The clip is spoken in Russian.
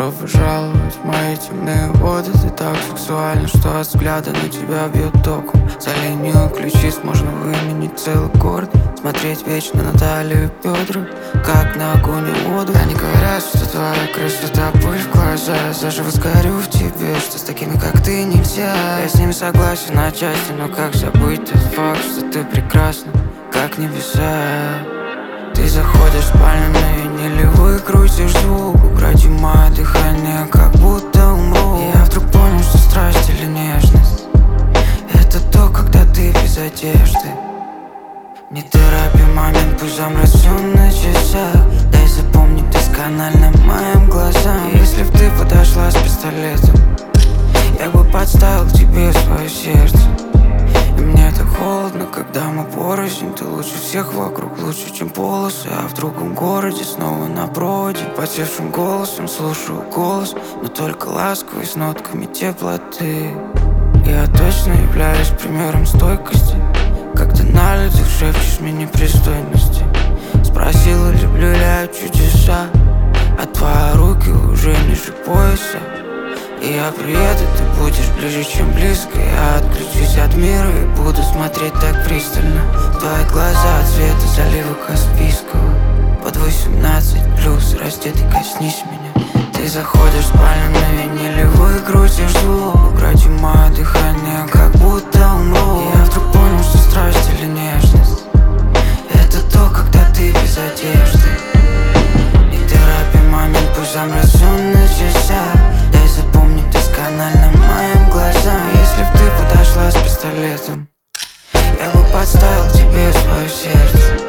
готов жаловать в мои темные воды. Ты так сексуальна, что от взгляда на тебя бьет током. За линию ключиц можно выменить целый город. Смотреть вечно на талию и бедра, как на огонь и воду. Они говорят, что твоя красота пыль в глаза. Я заживо сгорю в тебе, что с такими как ты нельзя. Я с ними согласен отчасти, но как забыть тот факт, что ты прекрасна, как небеса. Ты заходишь в спальню на виниле, выкрутишь звук, укради мое дыхание, как будто умру. И я вдруг понял, что страсть или нежность — это то, когда ты без одежды. Не торопи момент, пусть замрачен на часах. Дай запомнить досконально моим глазам. Если б ты подошла с пистолетом, я бы подставил тебе свое сердце. И мне так холодно, когда мы порознь. Ты лучше всех вокруг, лучше, чем полосы. А в другом городе снова на проводе. Потевшим голосом слушаю голос, но только ласковый, с нотками теплоты. Я точно являюсь примером стойкости, как ты на людях шепчешь мне непристойности. Спросила, люблю ли я чудеса, а твои руки уже ниже пояса. И я приеду, ты будешь ближе, чем близко. Я отключусь от мира и буду смотреть так пристально. Твои глаза цвета залива Каспийского. Под 18+, раздетый, коснись меня. Ты заходишь в спальню на виниле, выкрутишь звук, укради мое дыхание, как будто умру. И я вдруг понял, что страсть или нежность — это то, когда ты без одежды. Не торопи момент, пусть замрачен на часах. Дай запомнить досконально моим глазам. Если б ты подошла с пистолетом, я бы подставил тебе свое сердце.